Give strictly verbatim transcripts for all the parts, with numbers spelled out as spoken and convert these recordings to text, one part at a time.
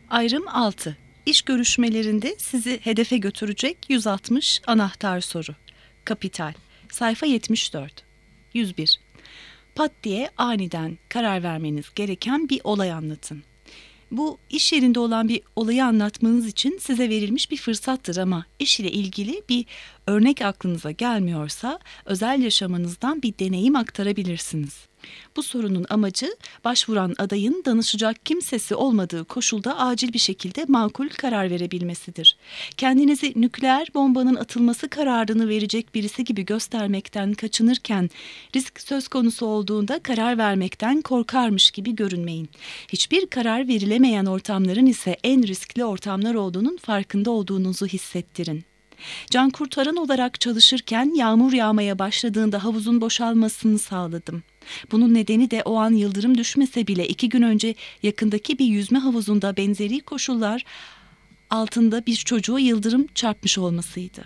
Ayrım altı. İş görüşmelerinde sizi hedefe götürecek yüz altmış anahtar soru. Kapital. Sayfa yetmiş dört. yüz bir. Pat diye aniden karar vermeniz gereken bir olay anlatın. Bu iş yerinde olan bir olayı anlatmanız için size verilmiş bir fırsattır ama iş ile ilgili bir örnek aklınıza gelmiyorsa özel yaşamınızdan bir deneyim aktarabilirsiniz. Bu sorunun amacı başvuran adayın danışacak kimsesi olmadığı koşulda acil bir şekilde makul karar verebilmesidir. Kendinizi nükleer bombanın atılması kararını verecek birisi gibi göstermekten kaçınırken risk söz konusu olduğunda karar vermekten korkarmış gibi görünmeyin. Hiçbir karar verilemeyen ortamların ise en riskli ortamlar olduğunun farkında olduğunuzu hissettirin. Can kurtaran olarak çalışırken yağmur yağmaya başladığında havuzun boşalmasını sağladım. Bunun nedeni de o an yıldırım düşmese bile iki gün önce yakındaki bir yüzme havuzunda benzeri koşullar altında bir çocuğu yıldırım çarpmış olmasıydı.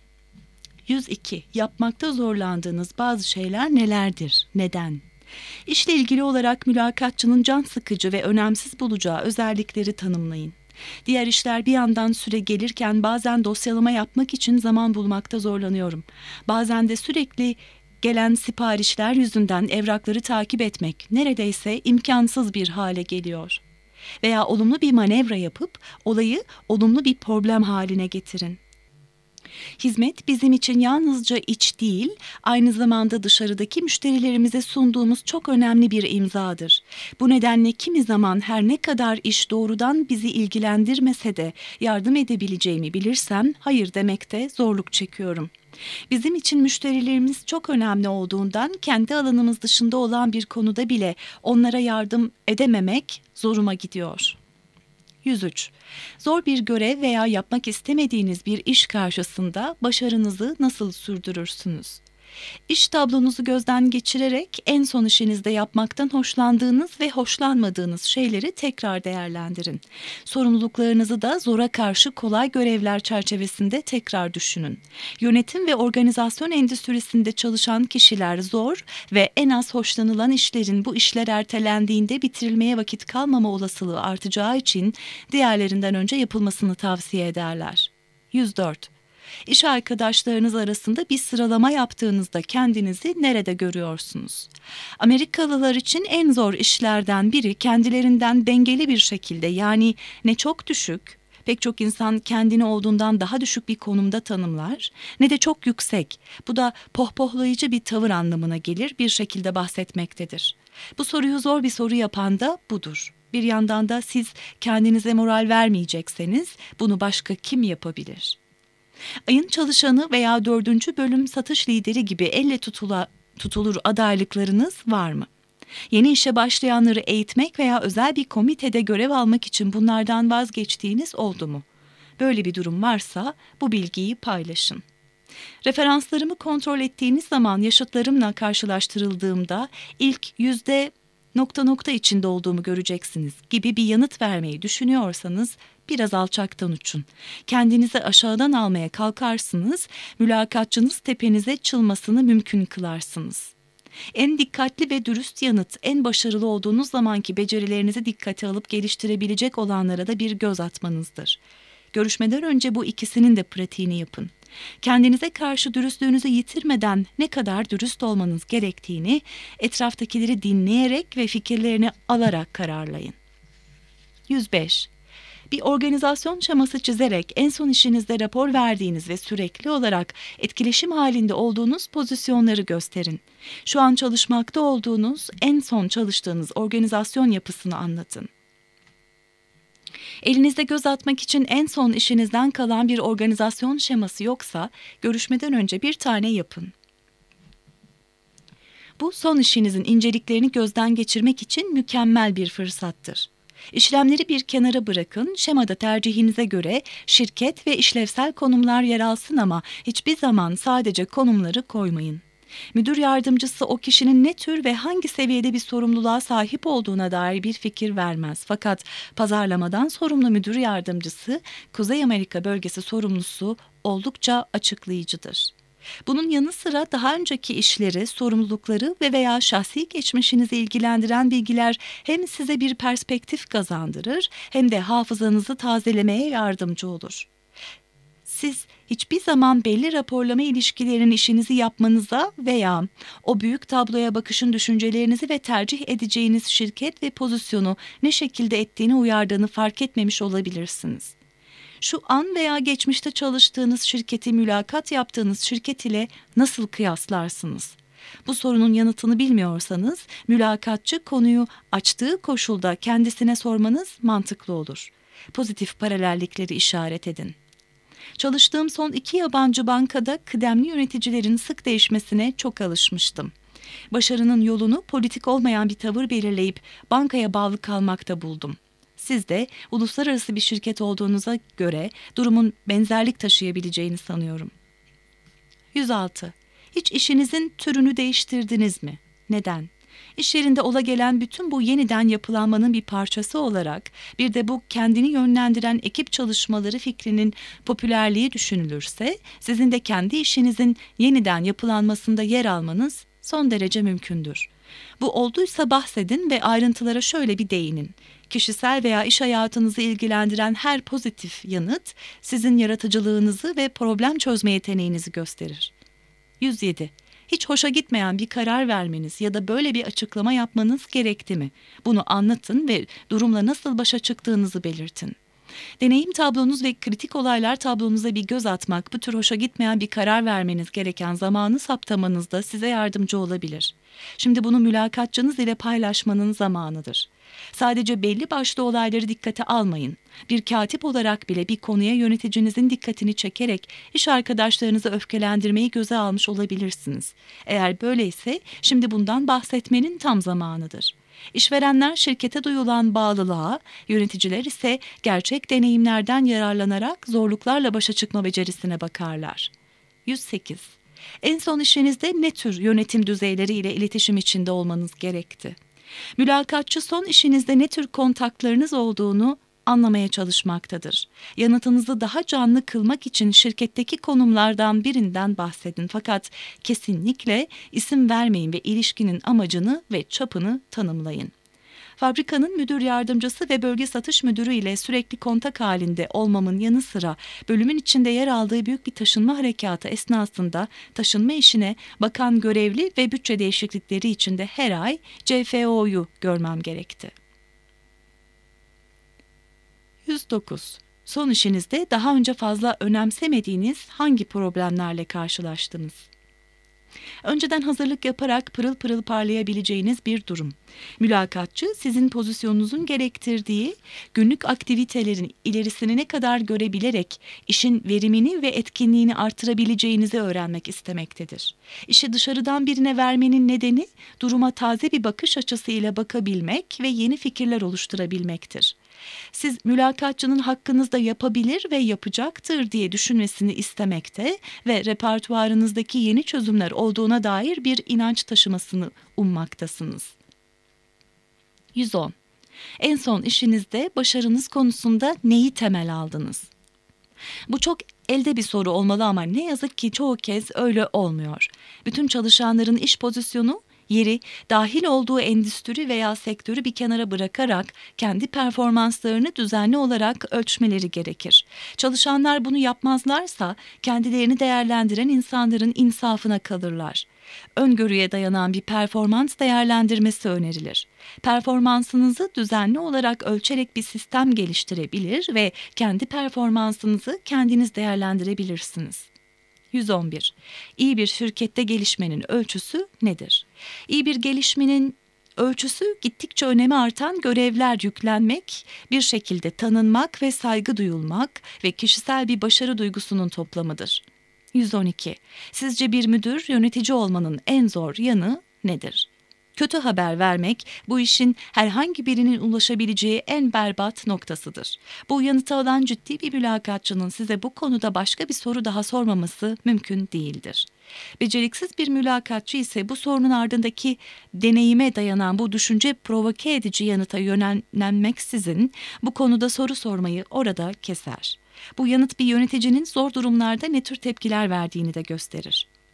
yüz iki. Yapmakta zorlandığınız bazı şeyler nelerdir? Neden? İşle ilgili olarak mülakatçının can sıkıcı ve önemsiz bulacağı özellikleri tanımlayın. Diğer işler bir yandan süre gelirken bazen dosyalama yapmak için zaman bulmakta zorlanıyorum. Bazen de sürekli gelen siparişler yüzünden evrakları takip etmek neredeyse imkansız bir hale geliyor. Veya olumlu bir manevra yapıp olayı olumlu bir problem haline getirin. Hizmet bizim için yalnızca iç değil, aynı zamanda dışarıdaki müşterilerimize sunduğumuz çok önemli bir imzadır. Bu nedenle kimi zaman her ne kadar iş doğrudan bizi ilgilendirmese de yardım edebileceğimi bilirsem hayır demekte zorluk çekiyorum. Bizim için müşterilerimiz çok önemli olduğundan kendi alanımız dışında olan bir konuda bile onlara yardım edememek zoruma gidiyor. yüz üç. Zor bir görev veya yapmak istemediğiniz bir iş karşısında başarınızı nasıl sürdürürsünüz? İş tablonuzu gözden geçirerek en son işinizde yapmaktan hoşlandığınız ve hoşlanmadığınız şeyleri tekrar değerlendirin. Sorumluluklarınızı da zora karşı kolay görevler çerçevesinde tekrar düşünün. Yönetim ve organizasyon endüstrisinde çalışan kişiler zor ve en az hoşlanılan işlerin bu işler ertelendiğinde bitirilmeye vakit kalmama olasılığı artacağı için diğerlerinden önce yapılmasını tavsiye ederler. yüz dört. İş arkadaşlarınız arasında bir sıralama yaptığınızda kendinizi nerede görüyorsunuz? Amerikalılar için en zor işlerden biri kendilerinden dengeli bir şekilde, yani ne çok düşük, pek çok insan kendini olduğundan daha düşük bir konumda tanımlar, ne de çok yüksek, bu da pohpohlayıcı bir tavır anlamına gelir, bir şekilde bahsetmektedir. Bu soruyu zor bir soru yapan da budur. Bir yandan da siz kendinize moral vermeyecekseniz bunu başka kim yapabilir? Ayın çalışanı veya dördüncü bölüm satış lideri gibi elle tutula, tutulur adaylıklarınız var mı? Yeni işe başlayanları eğitmek veya özel bir komitede görev almak için bunlardan vazgeçtiğiniz oldu mu? Böyle bir durum varsa bu bilgiyi paylaşın. Referanslarımı kontrol ettiğiniz zaman yaşıtlarımla karşılaştırıldığımda ilk yüzde nokta nokta içinde olduğumu göreceksiniz gibi bir yanıt vermeyi düşünüyorsanız biraz alçaktan uçun. Kendinizi aşağıdan almaya kalkarsınız, mülakatçınız tepenize çılmasını mümkün kılarsınız. En dikkatli ve dürüst yanıt, en başarılı olduğunuz zamanki becerilerinizi dikkate alıp geliştirebilecek olanlara da bir göz atmanızdır. Görüşmeden önce bu ikisinin de pratiğini yapın. Kendinize karşı dürüstlüğünüzü yitirmeden ne kadar dürüst olmanız gerektiğini etraftakileri dinleyerek ve fikirlerini alarak kararlayın. yüz beş. Bir organizasyon şeması çizerek en son işinizde rapor verdiğiniz ve sürekli olarak etkileşim halinde olduğunuz pozisyonları gösterin. Şu an çalışmakta olduğunuz, en son çalıştığınız organizasyon yapısını anlatın. Elinizde göz atmak için en son işinizden kalan bir organizasyon şeması yoksa, görüşmeden önce bir tane yapın. Bu son işinizin inceliklerini gözden geçirmek için mükemmel bir fırsattır. İşlemleri bir kenara bırakın, şemada tercihinize göre şirket ve işlevsel konumlar yer alsın ama hiçbir zaman sadece konumları koymayın. Müdür yardımcısı o kişinin ne tür ve hangi seviyede bir sorumluluğa sahip olduğuna dair bir fikir vermez. Fakat pazarlamadan sorumlu müdür yardımcısı, Kuzey Amerika bölgesi sorumlusu oldukça açıklayıcıdır. Bunun yanı sıra daha önceki işleri, sorumlulukları ve veya şahsi geçmişinizi ilgilendiren bilgiler hem size bir perspektif kazandırır hem de hafızanızı tazelemeye yardımcı olur. Siz hiçbir zaman belli raporlama ilişkilerin işinizi yapmanıza veya o büyük tabloya bakışın düşüncelerinizi ve tercih edeceğiniz şirket ve pozisyonu ne şekilde ettiğini uyardığını fark etmemiş olabilirsiniz. Şu an veya geçmişte çalıştığınız şirketi mülakat yaptığınız şirket ile nasıl kıyaslarsınız? Bu sorunun yanıtını bilmiyorsanız mülakatçı konuyu açtığı koşulda kendisine sormanız mantıklı olur. Pozitif paralellikleri işaret edin. Çalıştığım son iki yabancı bankada kıdemli yöneticilerin sık değişmesine çok alışmıştım. Başarının yolunu politik olmayan bir tavır belirleyip bankaya bağlı kalmakta buldum. Siz de uluslararası bir şirket olduğunuza göre durumun benzerlik taşıyabileceğini sanıyorum. yüz altı. Hiç işinizin türünü değiştirdiniz mi? Neden? İş yerinde ola gelen bütün bu yeniden yapılanmanın bir parçası olarak bir de bu kendini yönlendiren ekip çalışmaları fikrinin popülerliği düşünülürse sizin de kendi işinizin yeniden yapılanmasında yer almanız son derece mümkündür. Bu olduysa bahsedin ve ayrıntılara şöyle bir değinin. Kişisel veya iş hayatınızı ilgilendiren her pozitif yanıt sizin yaratıcılığınızı ve problem çözme yeteneğinizi gösterir. yüz yedi. Hiç hoşa gitmeyen bir karar vermeniz ya da böyle bir açıklama yapmanız gerekti mi? Bunu anlatın ve durumla nasıl başa çıktığınızı belirtin. Deneyim tablonuz ve kritik olaylar tablonuza bir göz atmak, bu tür hoşa gitmeyen bir karar vermeniz gereken zamanı saptamanızda size yardımcı olabilir. Şimdi bunu mülakatçınız ile paylaşmanın zamanıdır. Sadece belli başlı olayları dikkate almayın. Bir katip olarak bile bir konuya yöneticinizin dikkatini çekerek iş arkadaşlarınızı öfkelendirmeyi göze almış olabilirsiniz. Eğer böyleyse şimdi bundan bahsetmenin tam zamanıdır. İşverenler şirkete duyulan bağlılığa, yöneticiler ise gerçek deneyimlerden yararlanarak zorluklarla başa çıkma becerisine bakarlar. yüz sekiz. En son işinizde ne tür yönetim düzeyleriyle iletişim içinde olmanız gerekti? Mülakatçı son işinizde ne tür kontaklarınız olduğunu anlamaya çalışmaktadır. Yanıtınızı daha canlı kılmak için şirketteki konumlardan birinden bahsedin, fakat kesinlikle isim vermeyin ve ilişkinin amacını ve çapını tanımlayın. Fabrikanın müdür yardımcısı ve bölge satış müdürü ile sürekli kontak halinde olmamın yanı sıra bölümün içinde yer aldığı büyük bir taşınma harekatı esnasında taşınma işine bakan görevli ve bütçe değişiklikleri içinde her ay C F O'yu görmem gerekti. yüz dokuz. Son işinizde daha önce fazla önemsemediğiniz hangi problemlerle karşılaştınız? Önceden hazırlık yaparak pırıl pırıl parlayabileceğiniz bir durum. Mülakatçı sizin pozisyonunuzun gerektirdiği günlük aktivitelerin ilerisini ne kadar görebilerek işin verimini ve etkinliğini artırabileceğinizi öğrenmek istemektedir. İşi dışarıdan birine vermenin nedeni duruma taze bir bakış açısıyla bakabilmek ve yeni fikirler oluşturabilmektir. Siz mülakatçının hakkınızda yapabilir ve yapacaktır diye düşünmesini istemekte ve repertuarınızdaki yeni çözümler olduğuna dair bir inanç taşımasını ummaktasınız. yüz on. En son işinizde başarınız konusunda neyi temel aldınız? Bu çok elde bir soru olmalı ama ne yazık ki çoğu kez öyle olmuyor. Bütün çalışanların iş pozisyonu, yeri, dahil olduğu endüstri veya sektörü bir kenara bırakarak kendi performanslarını düzenli olarak ölçmeleri gerekir. Çalışanlar bunu yapmazlarsa kendilerini değerlendiren insanların insafına kalırlar. Öngörüye dayanan bir performans değerlendirmesi önerilir. Performansınızı düzenli olarak ölçerek bir sistem geliştirebilir ve kendi performansınızı kendiniz değerlendirebilirsiniz. yüz on bir. İyi bir şirkette gelişmenin ölçüsü nedir? İyi bir gelişmenin ölçüsü gittikçe önemi artan görevler yüklenmek, bir şekilde tanınmak ve saygı duyulmak ve kişisel bir başarı duygusunun toplamıdır. yüz on iki. Sizce bir müdür yönetici olmanın en zor yanı nedir? Kötü haber vermek bu işin herhangi birinin ulaşabileceği en berbat noktasıdır. Bu yanıta olan ciddi bir mülakatçının size bu konuda başka bir soru daha sormaması mümkün değildir. Beceriksiz bir mülakatçı ise bu sorunun ardındaki deneyime dayanan bu düşünce provoke edici yanıta yönelmeksizin bu konuda soru sormayı orada keser. Bu yanıt bir yöneticinin zor durumlarda ne tür tepkiler verdiğini de gösterir.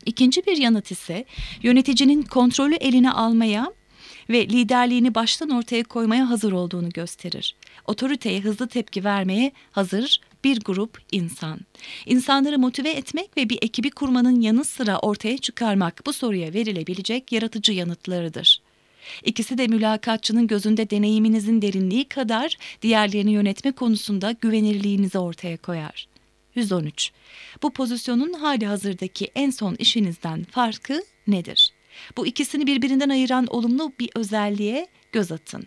İkinci bir yanıt ise yöneticinin kontrolü eline almaya ve liderliğini baştan ortaya koymaya hazır olduğunu gösterir. Otoriteye hızlı tepki vermeye hazır bir grup insan. İnsanları motive etmek ve bir ekibi kurmanın yanı sıra ortaya çıkarmak bu soruya verilebilecek yaratıcı yanıtlarıdır. İkisi de mülakatçının gözünde deneyiminizin derinliği kadar diğerlerini yönetme konusunda güvenirliğinizi ortaya koyar. yüz on üç. Bu pozisyonun hali hazırdaki en son işinizden farkı nedir? Bu ikisini birbirinden ayıran olumlu bir özelliğe göz atın.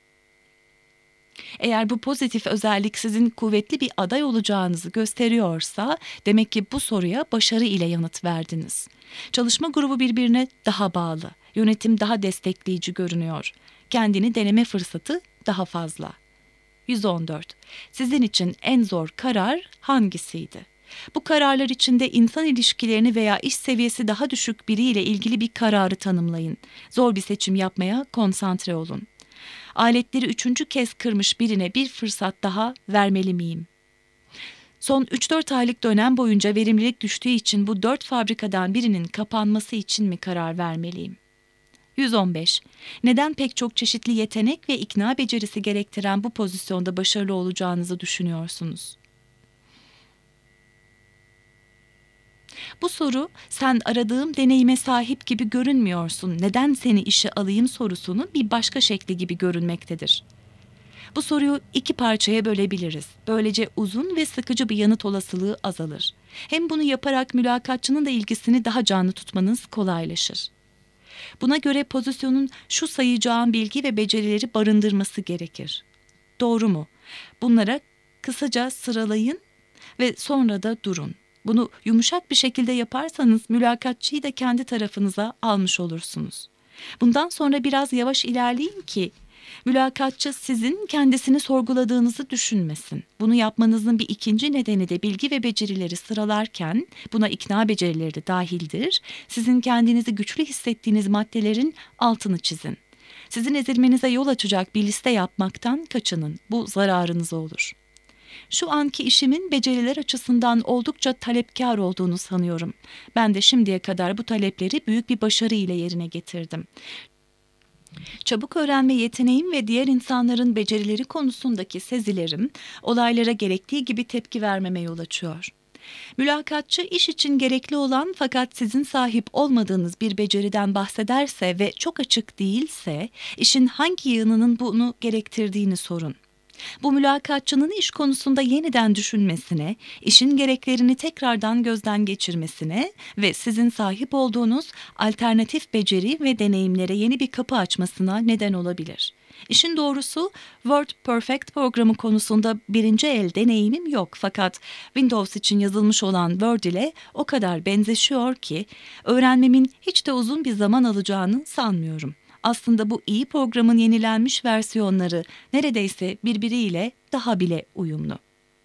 Eğer bu pozitif özellik sizin kuvvetli bir aday olacağınızı gösteriyorsa, demek ki bu soruya başarı ile yanıt verdiniz. Çalışma grubu birbirine daha bağlı, yönetim daha destekleyici görünüyor, kendini deneme fırsatı daha fazla. yüz on dört. Sizin için en zor karar hangisiydi? Bu kararlar içinde insan ilişkilerini veya iş seviyesi daha düşük biriyle ilgili bir kararı tanımlayın. Zor bir seçim yapmaya konsantre olun. Aletleri üçüncü kez kırmış birine bir fırsat daha vermeli miyim? Son üç dört aylık dönem boyunca verimlilik düştüğü için bu dört fabrikadan birinin kapanması için mi karar vermeliyim? yüz on beş. Neden pek çok çeşitli yetenek ve ikna becerisi gerektiren bu pozisyonda başarılı olacağınızı düşünüyorsunuz? Bu soru, sen aradığım deneyime sahip gibi görünmüyorsun, neden seni işe alayım sorusunun bir başka şekli gibi görünmektedir. Bu soruyu iki parçaya bölebiliriz. Böylece uzun ve sıkıcı bir yanıt olasılığı azalır. Hem bunu yaparak mülakatçının da ilgisini daha canlı tutmanız kolaylaşır. Buna göre pozisyonun şu sayacağım bilgi ve becerileri barındırması gerekir. Doğru mu? Bunlara kısaca sıralayın ve sonra da durun. Bunu yumuşak bir şekilde yaparsanız mülakatçıyı da kendi tarafınıza almış olursunuz. Bundan sonra biraz yavaş ilerleyin ki mülakatçı sizin kendisini sorguladığınızı düşünmesin. Bunu yapmanızın bir ikinci nedeni de bilgi ve becerileri sıralarken, buna ikna becerileri de dahildir, sizin kendinizi güçlü hissettiğiniz maddelerin altını çizin. Sizin ezilmenize yol açacak bir liste yapmaktan kaçının. Bu zararınıza olur. Şu anki işimin beceriler açısından oldukça talepkar olduğunu sanıyorum. Ben de şimdiye kadar bu talepleri büyük bir başarı ile yerine getirdim. Çabuk öğrenme yeteneğim ve diğer insanların becerileri konusundaki sezilerim, olaylara gerektiği gibi tepki vermeme yol açıyor. Mülakatçı iş için gerekli olan fakat sizin sahip olmadığınız bir beceriden bahsederse ve çok açık değilse, işin hangi yanının bunu gerektirdiğini sorun. Bu mülakatçının iş konusunda yeniden düşünmesine, işin gereklerini tekrardan gözden geçirmesine ve sizin sahip olduğunuz alternatif beceri ve deneyimlere yeni bir kapı açmasına neden olabilir. İşin doğrusu Word Perfect programı konusunda birinci el deneyimim yok, fakat Windows için yazılmış olan Word ile o kadar benzeşiyor ki öğrenmemin hiç de uzun bir zaman alacağını sanmıyorum. Aslında bu iyi programın yenilenmiş versiyonları neredeyse birbiriyle daha bile uyumlu.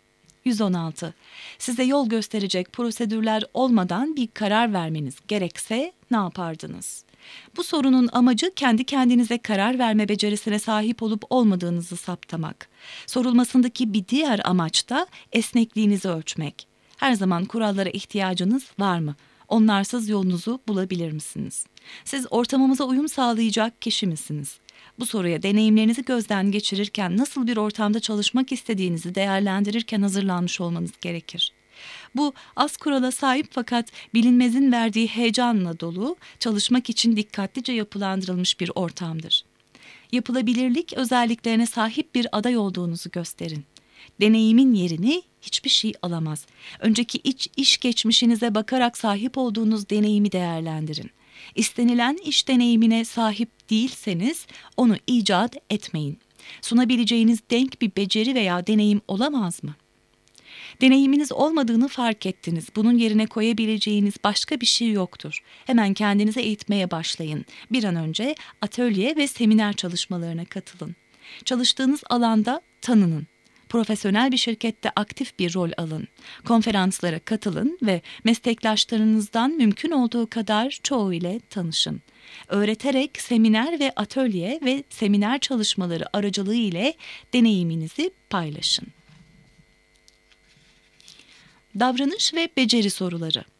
yüz on altı. Size yol gösterecek prosedürler olmadan bir karar vermeniz gerekse ne yapardınız? Bu sorunun amacı kendi kendinize karar verme becerisine sahip olup olmadığınızı saptamak. Sorulmasındaki bir diğer amaç da esnekliğinizi ölçmek. Her zaman kurallara ihtiyacınız var mı? Onlarsız yolunuzu bulabilir misiniz? Siz ortamımıza uyum sağlayacak kişi misiniz? Bu soruya deneyimlerinizi gözden geçirirken nasıl bir ortamda çalışmak istediğinizi değerlendirirken hazırlanmış olmanız gerekir. Bu az kurala sahip fakat bilinmezin verdiği heyecanla dolu, çalışmak için dikkatlice yapılandırılmış bir ortamdır. Yapılabilirlik özelliklerine sahip bir aday olduğunuzu gösterin. Deneyimin yerini hiçbir şey alamaz. Önceki iç iş geçmişinize bakarak sahip olduğunuz deneyimi değerlendirin. İstenilen iş deneyimine sahip değilseniz onu icat etmeyin. Sunabileceğiniz denk bir beceri veya deneyim olamaz mı? Deneyiminiz olmadığını fark ettiniz. Bunun yerine koyabileceğiniz başka bir şey yoktur. Hemen kendinize eğitmeye başlayın. Bir an önce atölye ve seminer çalışmalarına katılın. Çalıştığınuz alanda tanının. Profesyonel bir şirkette aktif bir rol alın. Konferanslara katılın ve meslektaşlarınızdan mümkün olduğu kadar çoğu ile tanışın. Öğreterek seminer ve atölye ve seminer çalışmaları aracılığı ile deneyiminizi paylaşın. Davranış ve beceri soruları.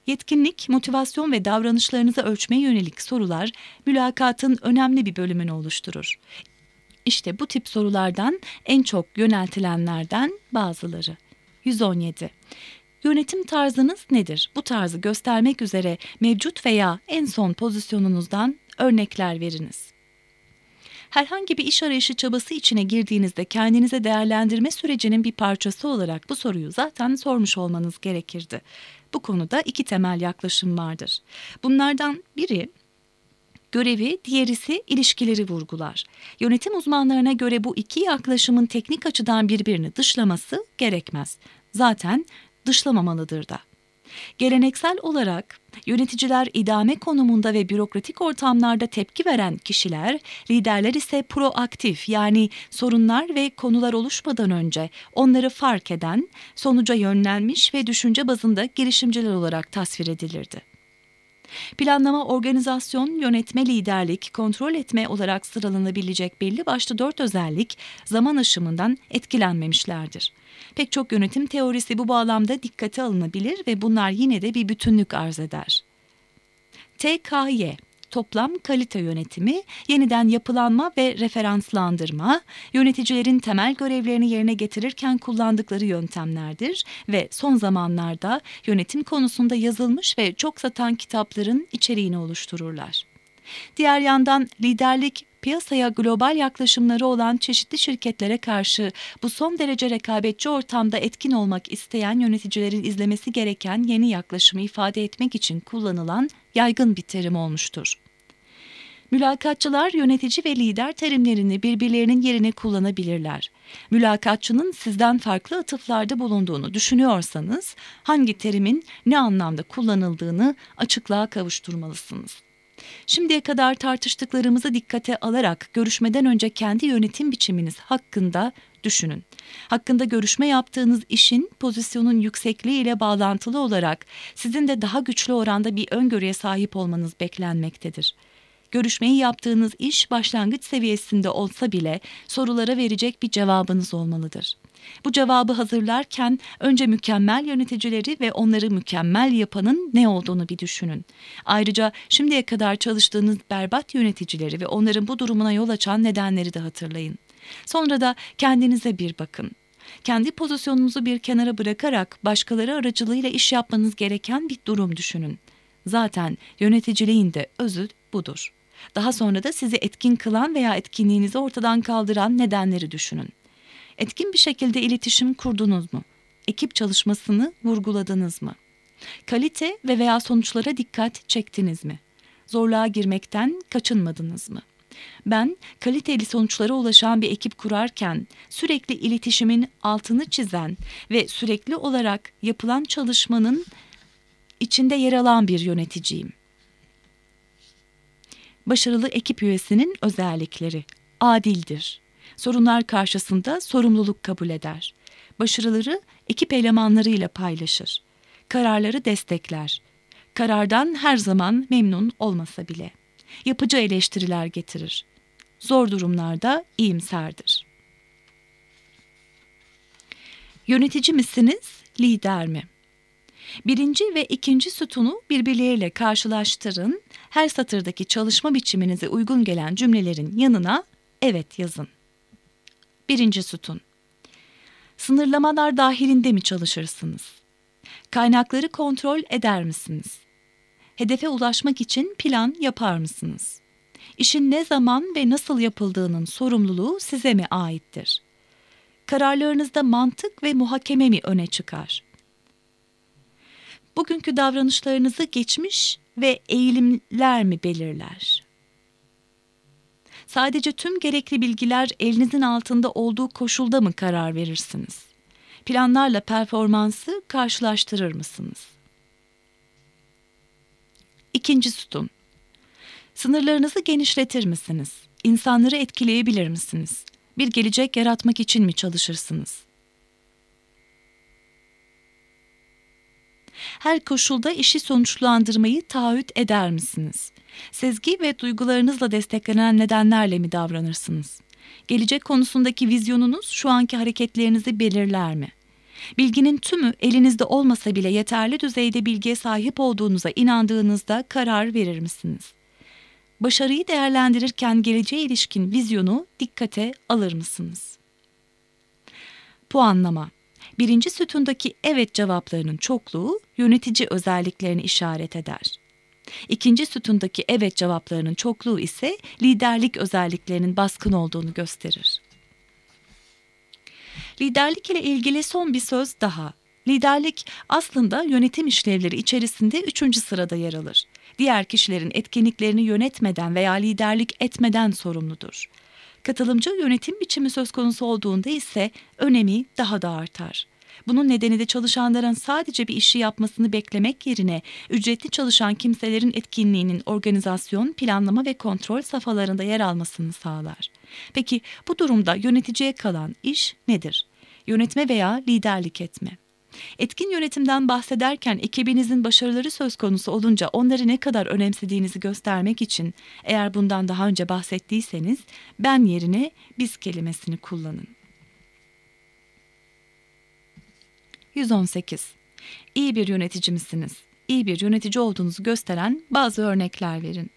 Yetkinlik, motivasyon ve davranışlarınızı ölçmeye yönelik sorular mülakatın önemli bir bölümünü oluşturur. İşte bu tip sorulardan en çok yöneltilenlerden bazıları. yüz on yedi. Yönetim tarzınız nedir? Bu tarzı göstermek üzere mevcut veya en son pozisyonunuzdan örnekler veriniz. Herhangi bir iş arayışı çabası içine girdiğinizde kendinize değerlendirme sürecinin bir parçası olarak bu soruyu zaten sormuş olmanız gerekirdi. Bu konuda iki temel yaklaşım vardır. Bunlardan biri görevi, diğerisi ilişkileri vurgular. Yönetim uzmanlarına göre bu iki yaklaşımın teknik açıdan birbirini dışlaması gerekmez. Zaten dışlamamalıdır da. Geleneksel olarak yöneticiler idame konumunda ve bürokratik ortamlarda tepki veren kişiler, liderler ise proaktif, yani sorunlar ve konular oluşmadan önce onları fark eden, sonuca yönlenmiş ve düşünce bazında girişimciler olarak tasvir edilirdi. Planlama, organizasyon, yönetme, liderlik, kontrol etme olarak sıralanabilecek belli başlı dört özellik zaman aşımından etkilenmemişlerdir. Pek çok yönetim teorisi bu bağlamda dikkate alınabilir ve bunlar yine de bir bütünlük arz eder. T K Y, toplam kalite yönetimi, yeniden yapılanma ve referanslandırma, yöneticilerin temel görevlerini yerine getirirken kullandıkları yöntemlerdir ve son zamanlarda yönetim konusunda yazılmış ve çok satan kitapların içeriğini oluştururlar. Diğer yandan liderlik, piyasaya global yaklaşımları olan çeşitli şirketlere karşı bu son derece rekabetçi ortamda etkin olmak isteyen yöneticilerin izlemesi gereken yeni yaklaşımı ifade etmek için kullanılan yaygın bir terim olmuştur. Mülakatçılar yönetici ve lider terimlerini birbirlerinin yerine kullanabilirler. Mülakatçının sizden farklı atıflarda bulunduğunu düşünüyorsanız hangi terimin ne anlamda kullanıldığını açıklığa kavuşturmalısınız. Şimdiye kadar tartıştıklarımızı dikkate alarak görüşmeden önce kendi yönetim biçiminiz hakkında düşünün. Hakkında görüşme yaptığınız işin pozisyonun yüksekliği ile bağlantılı olarak sizin de daha güçlü oranda bir öngörüye sahip olmanız beklenmektedir. Görüşmeyi yaptığınız iş başlangıç seviyesinde olsa bile sorulara verecek bir cevabınız olmalıdır. Bu cevabı hazırlarken önce mükemmel yöneticileri ve onları mükemmel yapanın ne olduğunu bir düşünün. Ayrıca şimdiye kadar çalıştığınız berbat yöneticileri ve onların bu durumuna yol açan nedenleri de hatırlayın. Sonra da kendinize bir bakın. Kendi pozisyonunuzu bir kenara bırakarak başkaları aracılığıyla iş yapmanız gereken bir durum düşünün. Zaten yöneticiliğin de özü budur. Daha sonra da sizi etkin kılan veya etkinliğinizi ortadan kaldıran nedenleri düşünün. Etkin bir şekilde iletişim kurdunuz mu? Ekip çalışmasını vurguladınız mı? Kalite ve veya sonuçlara dikkat çektiniz mi? Zorluğa girmekten kaçınmadınız mı? Ben kaliteli sonuçlara ulaşan bir ekip kurarken sürekli iletişimin altını çizen ve sürekli olarak yapılan çalışmanın içinde yer alan bir yöneticiyim. Başarılı ekip üyesinin özellikleri: adildir. Sorunlar karşısında sorumluluk kabul eder. Başarıları ekip elemanlarıyla paylaşır. Kararları destekler. Karardan her zaman memnun olmasa bile. Yapıcı eleştiriler getirir. Zor durumlarda iyimserdir. Yönetici misiniz, lider mi? Birinci ve ikinci sütunu birbirleriyle karşılaştırın. Her satırdaki çalışma biçiminize uygun gelen cümlelerin yanına evet yazın. Birinci sütun. Sınırlamalar dahilinde mi çalışırsınız? Kaynakları kontrol eder misiniz? Hedefe ulaşmak için plan yapar mısınız? İşin ne zaman ve nasıl yapıldığının sorumluluğu size mi aittir? Kararlarınızda mantık ve muhakeme mi öne çıkar? Bugünkü davranışlarınızı geçmiş ve eğilimler mi belirler? Sadece tüm gerekli bilgiler elinizin altında olduğu koşulda mı karar verirsiniz? Planlarla performansı karşılaştırır mısınız? İkinci sütun. Sınırlarınızı genişletir misiniz? İnsanları etkileyebilir misiniz? Bir gelecek yaratmak için mi çalışırsınız? Her koşulda işi sonuçlandırmayı taahhüt eder misiniz? Sezgi ve duygularınızla desteklenen nedenlerle mi davranırsınız? Gelecek konusundaki vizyonunuz şu anki hareketlerinizi belirler mi? Bilginin tümü elinizde olmasa bile yeterli düzeyde bilgiye sahip olduğunuza inandığınızda karar verir misiniz? Başarıyı değerlendirirken geleceğe ilişkin vizyonu dikkate alır mısınız? Puanlama. Birinci sütundaki evet cevaplarının çokluğu yönetici özelliklerini işaret eder. İkinci sütundaki evet cevaplarının çokluğu ise liderlik özelliklerinin baskın olduğunu gösterir. Liderlik ile ilgili son bir söz daha. Liderlik aslında yönetim işlevleri içerisinde üçüncü sırada yer alır. Diğer kişilerin etkinliklerini yönetmeden veya liderlik etmeden sorumludur. Katılımcı yönetim biçimi söz konusu olduğunda ise önemi daha da artar. Bunun nedeni de çalışanların sadece bir işi yapmasını beklemek yerine ücretli çalışan kimselerin etkinliğinin organizasyon, planlama ve kontrol safhalarında yer almasını sağlar. Peki bu durumda yöneticiye kalan iş nedir? Yönetme veya liderlik etme. Etkin yönetimden bahsederken ekibinizin başarıları söz konusu olunca onları ne kadar önemsediğinizi göstermek için eğer bundan daha önce bahsettiyseniz ben yerine biz kelimesini kullanın. yüz on sekiz. İyi bir yönetici misiniz? İyi bir yönetici olduğunuzu gösteren bazı örnekler verin.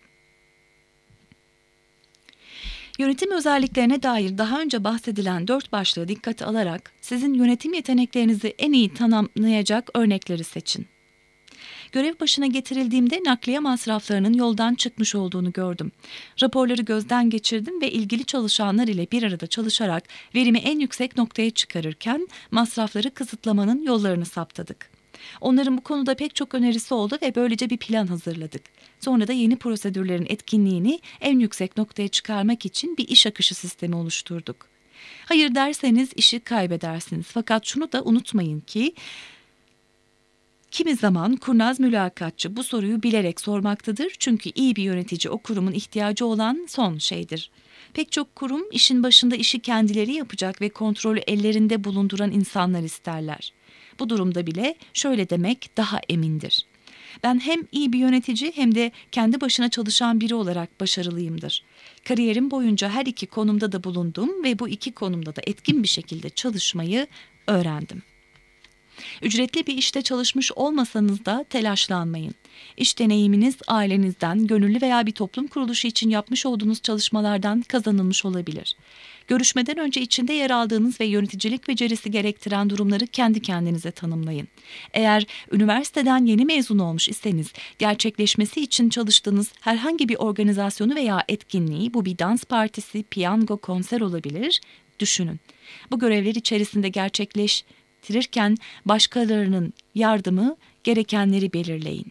Yönetim özelliklerine dair daha önce bahsedilen dört başlığı dikkate alarak sizin yönetim yeteneklerinizi en iyi tanımlayacak örnekleri seçin. Görev başına getirildiğimde nakliye masraflarının yoldan çıkmış olduğunu gördüm. Raporları gözden geçirdim ve ilgili çalışanlar ile bir arada çalışarak verimi en yüksek noktaya çıkarırken masrafları kısıtlamanın yollarını saptadık. Onların bu konuda pek çok önerisi oldu ve böylece bir plan hazırladık. Sonra da yeni prosedürlerin etkinliğini en yüksek noktaya çıkarmak için bir iş akışı sistemi oluşturduk. Hayır derseniz işi kaybedersiniz. Fakat şunu da unutmayın ki kimi zaman kurnaz mülakatçı bu soruyu bilerek sormaktadır. Çünkü iyi bir yönetici o kurumun ihtiyacı olan son şeydir. Pek çok kurum işin başında işi kendileri yapacak ve kontrolü ellerinde bulunduran insanlar isterler. Bu durumda bile şöyle demek daha emindir. Ben hem iyi bir yönetici hem de kendi başına çalışan biri olarak başarılıyımdır. Kariyerim boyunca her iki konumda da bulundum ve bu iki konumda da etkin bir şekilde çalışmayı öğrendim. Ücretli bir işte çalışmış olmasanız da telaşlanmayın. İş deneyiminiz ailenizden, gönüllü veya bir toplum kuruluşu için yapmış olduğunuz çalışmalardan kazanılmış olabilir. Görüşmeden önce içinde yer aldığınız ve yöneticilik becerisi gerektiren durumları kendi kendinize tanımlayın. Eğer üniversiteden yeni mezun olmuş iseniz, gerçekleşmesi için çalıştığınız herhangi bir organizasyonu veya etkinliği, bu bir dans partisi, piyango, konser olabilir, düşünün. Bu görevler içerisinde gerçekleştirirken başkalarının yardımı gerekenleri belirleyin.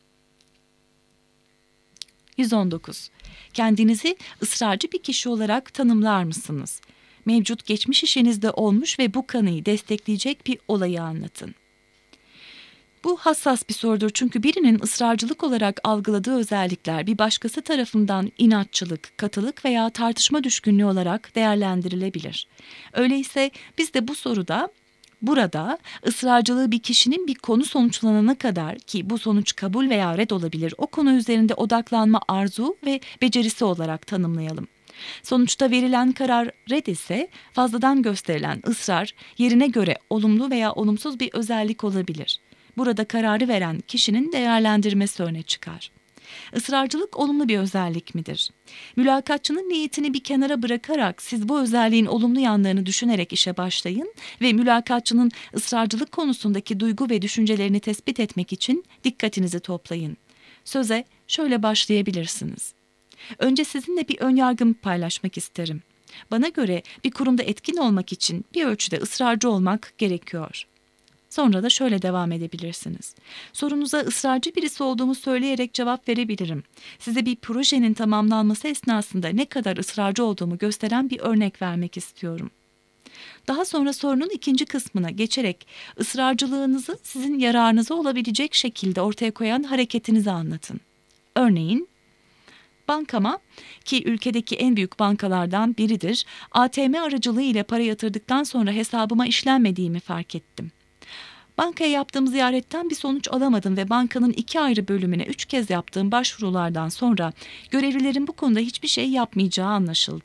yüz on dokuz. Kendinizi ısrarcı bir kişi olarak tanımlar mısınız? Mevcut geçmiş işinizde olmuş ve bu kanıyı destekleyecek bir olayı anlatın. Bu hassas bir sorudur çünkü birinin ısrarcılık olarak algıladığı özellikler bir başkası tarafından inatçılık, katılık veya tartışma düşkünlüğü olarak değerlendirilebilir. Öyleyse biz de bu soruda Burada ısrarcılığı bir kişinin bir konu sonuçlanana kadar ki bu sonuç kabul veya red olabilir, o konu üzerinde odaklanma arzu ve becerisi olarak tanımlayalım. Sonuçta verilen karar red ise fazladan gösterilen ısrar yerine göre olumlu veya olumsuz bir özellik olabilir. Burada kararı veren kişinin değerlendirmesi öne çıkar. Israrcılık olumlu bir özellik midir? Mülakatçının niyetini bir kenara bırakarak siz bu özelliğin olumlu yanlarını düşünerek işe başlayın ve mülakatçının ısrarcılık konusundaki duygu ve düşüncelerini tespit etmek için dikkatinizi toplayın. Söze şöyle başlayabilirsiniz. Önce sizinle bir önyargımı paylaşmak isterim. Bana göre bir kurumda etkin olmak için bir ölçüde ısrarcı olmak gerekiyor. Sonra da şöyle devam edebilirsiniz. Sorunuza ısrarcı birisi olduğumu söyleyerek cevap verebilirim. Size bir projenin tamamlanması esnasında ne kadar ısrarcı olduğumu gösteren bir örnek vermek istiyorum. Daha sonra sorunun ikinci kısmına geçerek ısrarcılığınızı sizin yararınıza olabilecek şekilde ortaya koyan hareketinizi anlatın. Örneğin, bankama, ki ülkedeki en büyük bankalardan biridir, A T M aracılığı ile para yatırdıktan sonra hesabıma işlenmediğimi fark ettim. Bankaya yaptığım ziyaretten bir sonuç alamadım ve bankanın iki ayrı bölümüne üç kez yaptığım başvurulardan sonra görevlilerin bu konuda hiçbir şey yapmayacağı anlaşıldı.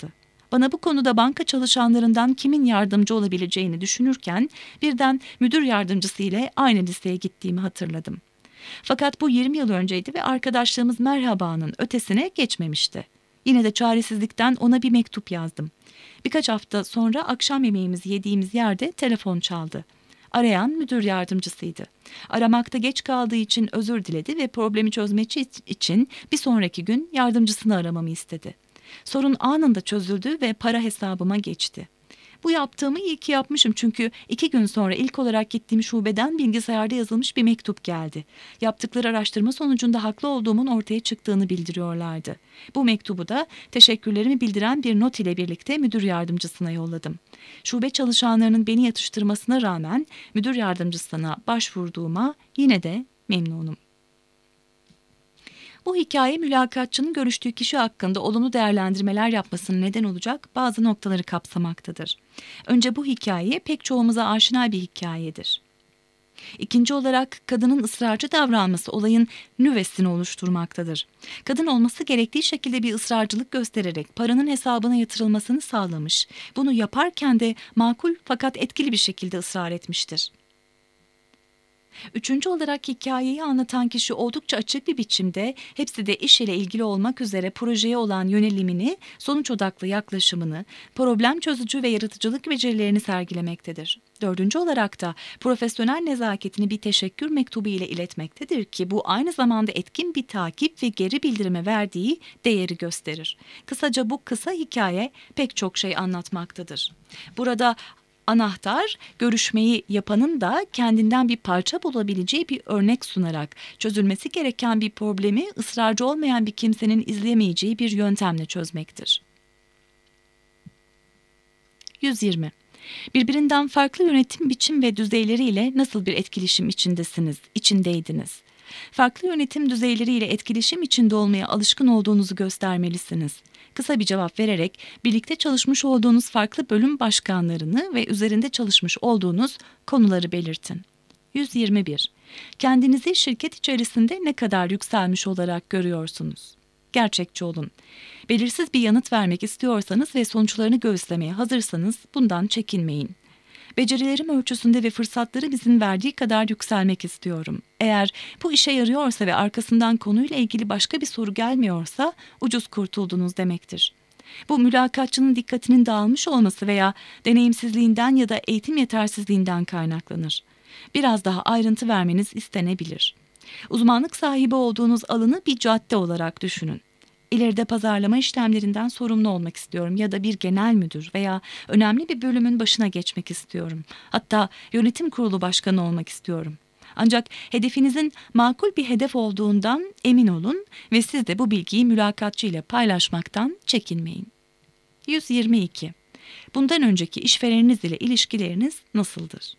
Bana bu konuda banka çalışanlarından kimin yardımcı olabileceğini düşünürken birden müdür yardımcısı ile aynı listeye gittiğimi hatırladım. Fakat bu yirmi yıl önceydi ve arkadaşlığımız merhabanın ötesine geçmemişti. Yine de çaresizlikten ona bir mektup yazdım. Birkaç hafta sonra akşam yemeğimizi yediğimiz yerde telefon çaldı. Arayan müdür yardımcısıydı. Aramakta geç kaldığı için özür diledi ve problemi çözmek için bir sonraki gün yardımcısını aramamı istedi. Sorun anında çözüldü ve para hesabıma geçti. Bu yaptığımı iyi ki yapmışım çünkü iki gün sonra ilk olarak gittiğim şubeden bilgisayarda yazılmış bir mektup geldi. Yaptıkları araştırma sonucunda haklı olduğumun ortaya çıktığını bildiriyorlardı. Bu mektubu da teşekkürlerimi bildiren bir not ile birlikte müdür yardımcısına yolladım. Şube çalışanlarının beni yatıştırmasına rağmen müdür yardımcısına başvurduğuma yine de memnunum. Bu hikaye mülakatçının görüştüğü kişi hakkında olumlu değerlendirmeler yapmasına neden olacak bazı noktaları kapsamaktadır. Önce bu hikaye pek çoğumuza aşina bir hikayedir. İkinci olarak kadının ısrarcı davranması olayın nüvesini oluşturmaktadır. Kadın olması gerektiği şekilde bir ısrarcılık göstererek paranın hesabına yatırılmasını sağlamış, bunu yaparken de makul fakat etkili bir şekilde ısrar etmiştir. Üçüncü olarak hikayeyi anlatan kişi oldukça açık bir biçimde hepsi de iş ile ilgili olmak üzere projeye olan yönelimini, sonuç odaklı yaklaşımını, problem çözücü ve yaratıcılık becerilerini sergilemektedir. Dördüncü olarak da profesyonel nezaketini bir teşekkür mektubu ile iletmektedir ki bu aynı zamanda etkin bir takip ve geri bildirime verdiği değeri gösterir. Kısaca bu kısa hikaye pek çok şey anlatmaktadır. Burada anahtar, görüşmeyi yapanın da kendinden bir parça bulabileceği bir örnek sunarak çözülmesi gereken bir problemi ısrarcı olmayan bir kimsenin izleyemeyeceği bir yöntemle çözmektir. yüz yirmi. Birbirinden farklı yönetim biçim ve düzeyleriyle nasıl bir etkileşim içindesiniz, içindeydiniz? Farklı yönetim düzeyleriyle etkileşim içinde olmaya alışkın olduğunuzu göstermelisiniz. Kısa bir cevap vererek birlikte çalışmış olduğunuz farklı bölüm başkanlarını ve üzerinde çalışmış olduğunuz konuları belirtin. yüz yirmi bir. Kendinizi şirket içerisinde ne kadar yükselmiş olarak görüyorsunuz? Gerçekçi olun. Belirsiz bir yanıt vermek istiyorsanız ve sonuçlarını göğüslemeye hazırsanız bundan çekinmeyin. Becerilerim ölçüsünde ve fırsatları bizim verdiği kadar yükselmek istiyorum. Eğer bu işe yarıyorsa ve arkasından konuyla ilgili başka bir soru gelmiyorsa ucuz kurtuldunuz demektir. Bu mülakatçının dikkatinin dağılmış olması veya deneyimsizliğinden ya da eğitim yetersizliğinden kaynaklanır. Biraz daha ayrıntı vermeniz istenebilir. Uzmanlık sahibi olduğunuz alanı bir cadde olarak düşünün. İleride pazarlama işlemlerinden sorumlu olmak istiyorum ya da bir genel müdür veya önemli bir bölümün başına geçmek istiyorum. Hatta yönetim kurulu başkanı olmak istiyorum. Ancak hedefinizin makul bir hedef olduğundan emin olun ve siz de bu bilgiyi mülakatçı ile paylaşmaktan çekinmeyin. yüz yirmi iki. Bundan önceki işvereniniz ile ilişkileriniz nasıldır?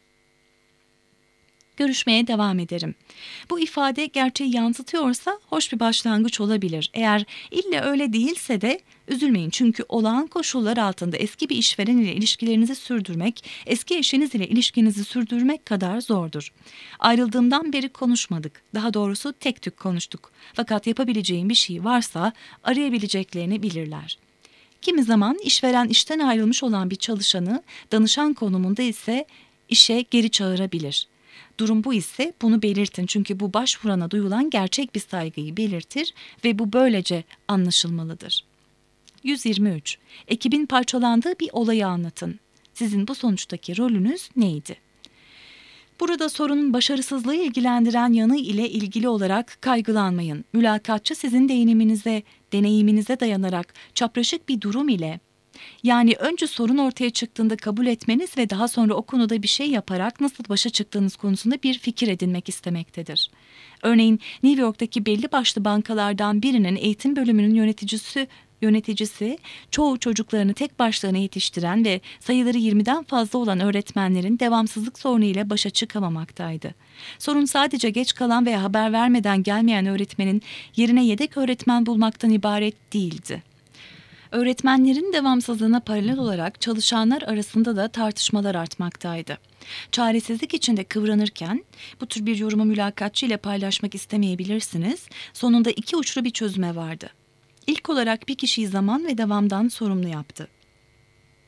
Görüşmeye devam ederim. Bu ifade gerçeği yansıtıyorsa hoş bir başlangıç olabilir. Eğer ille öyle değilse de üzülmeyin çünkü olağan koşullar altında eski bir işveren ile ilişkilerinizi sürdürmek, eski eşiniz ile ilişkinizi sürdürmek kadar zordur. Ayrıldığımdan beri konuşmadık. Daha doğrusu tek tük konuştuk. Fakat yapabileceğim bir şey varsa arayabileceklerini bilirler. Kimi zaman işveren işten ayrılmış olan bir çalışanı danışan konumunda ise işe geri çağırabilir. Durum bu ise bunu belirtin çünkü bu başvurana duyulan gerçek bir saygıyı belirtir ve bu böylece anlaşılmalıdır. yüz yirmi üç. Ekibin parçalandığı bir olayı anlatın. Sizin bu sonuçtaki rolünüz neydi? Burada sorunun başarısızlığı ilgilendiren yanı ile ilgili olarak kaygılanmayın. Mülakatçı sizin deneyiminize, deneyiminize dayanarak çapraşık bir durum ile yani önce sorun ortaya çıktığında kabul etmeniz ve daha sonra o konuda bir şey yaparak nasıl başa çıktığınız konusunda bir fikir edinmek istemektedir. Örneğin New York'taki belli başlı bankalardan birinin eğitim bölümünün yöneticisi yöneticisi çoğu çocuklarını tek başlarına yetiştiren ve sayıları yirmiden fazla olan öğretmenlerin devamsızlık sorunu ile başa çıkamamaktaydı. Sorun sadece geç kalan veya haber vermeden gelmeyen öğretmenin yerine yedek öğretmen bulmaktan ibaret değildi. Öğretmenlerin devamsızlığına paralel olarak çalışanlar arasında da tartışmalar artmaktaydı. Çaresizlik içinde kıvranırken, bu tür bir yorumu mülakatçı ile paylaşmak istemeyebilirsiniz, sonunda iki uçlu bir çözüme vardı. İlk olarak bir kişiyi zaman ve devamdan sorumlu yaptı.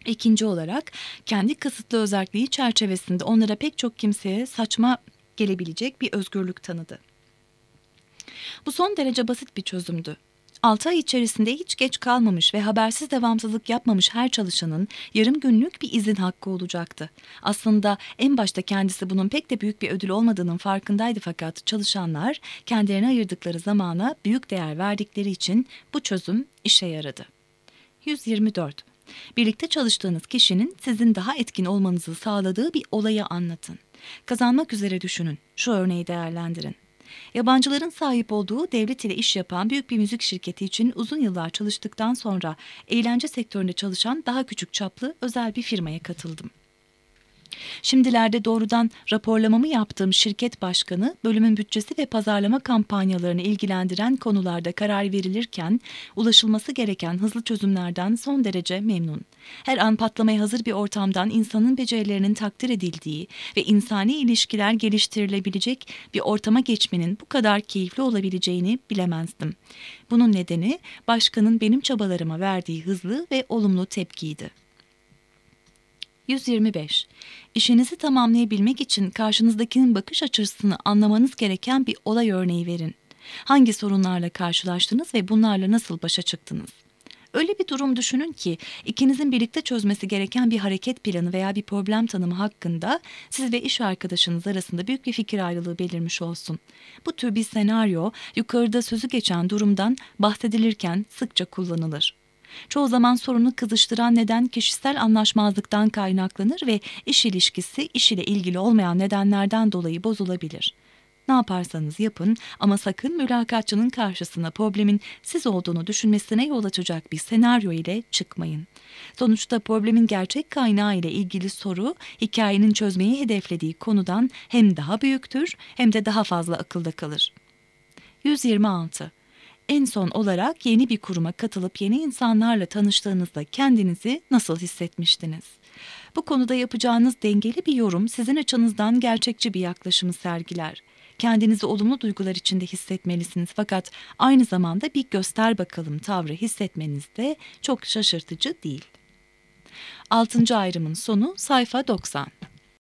İkinci olarak kendi kısıtlı özelliği çerçevesinde onlara pek çok kimseye saçma gelebilecek bir özgürlük tanıdı. Bu son derece basit bir çözümdü. altı ay içerisinde hiç geç kalmamış ve habersiz devamsızlık yapmamış her çalışanın yarım günlük bir izin hakkı olacaktı. Aslında en başta kendisi bunun pek de büyük bir ödül olmadığının farkındaydı, fakat çalışanlar kendilerine ayırdıkları zamana büyük değer verdikleri için bu çözüm işe yaradı. yüz yirmi dört. Birlikte çalıştığınız kişinin sizin daha etkin olmanızı sağladığı bir olayı anlatın. Kazanmak üzere düşünün. Şu örneği değerlendirin. Yabancıların sahip olduğu, devlet ile iş yapan büyük bir müzik şirketi için uzun yıllar çalıştıktan sonra eğlence sektöründe çalışan daha küçük çaplı özel bir firmaya katıldım. Şimdilerde doğrudan raporlamamı yaptığım şirket başkanı, bölümün bütçesi ve pazarlama kampanyalarını ilgilendiren konularda karar verilirken ulaşılması gereken hızlı çözümlerden son derece memnun. Her an patlamaya hazır bir ortamdan insanın becerilerinin takdir edildiği ve insani ilişkiler geliştirilebilecek bir ortama geçmenin bu kadar keyifli olabileceğini bilemezdim. Bunun nedeni başkanın benim çabalarıma verdiği hızlı ve olumlu tepkiydi. yüz yirmi beş. İşinizi tamamlayabilmek için karşınızdakinin bakış açısını anlamanız gereken bir olay örneği verin. Hangi sorunlarla karşılaştınız ve bunlarla nasıl başa çıktınız? Öyle bir durum düşünün ki ikinizin birlikte çözmesi gereken bir hareket planı veya bir problem tanımı hakkında siz ve iş arkadaşınız arasında büyük bir fikir ayrılığı belirmiş olsun. Bu tür bir senaryo yukarıda sözü geçen durumdan bahsedilirken sıkça kullanılır. Çoğu zaman sorunu kızıştıran neden kişisel anlaşmazlıktan kaynaklanır ve iş ilişkisi iş ile ilgili olmayan nedenlerden dolayı bozulabilir. Ne yaparsanız yapın ama sakın mülakatçının karşısına problemin siz olduğunu düşünmesine yol açacak bir senaryo ile çıkmayın. Sonuçta problemin gerçek kaynağı ile ilgili soru, hikayenin çözmeyi hedeflediği konudan hem daha büyüktür hem de daha fazla akılda kalır. yüz yirmi altı. En son olarak yeni bir kuruma katılıp yeni insanlarla tanıştığınızda kendinizi nasıl hissetmiştiniz? Bu konuda yapacağınız dengeli bir yorum sizin açınızdan gerçekçi bir yaklaşımı sergiler. Kendinizi olumlu duygular içinde hissetmelisiniz, fakat aynı zamanda bir göster bakalım tavrı hissetmeniz de çok şaşırtıcı değil. Altıncı ayrımın sonu sayfa doksan.